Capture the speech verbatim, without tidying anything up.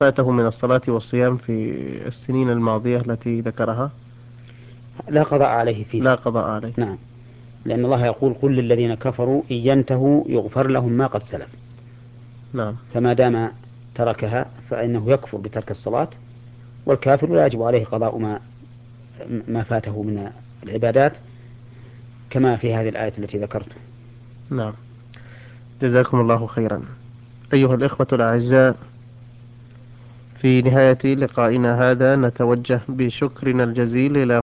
فاته من الصلاة والصيام في السنين الماضية التي ذكرها لا قضاء عليه لا فيها. قضاء عليه. نعم، لأن الله يقول قل للذين كفروا إن ينتهوا يغفر لهم ما قد سلف. نعم. فما دام تركها فإنه يكفر بترك الصلاة، والكافر لا يجب عليه قضاء ما ما فاته من العبادات، كما في هذه الآية التي ذكرت. نعم. جزاكم الله خيرا. أيها الإخوة الأعزاء، في نهاية لقائنا هذا نتوجه بشكرنا الجزيل إلى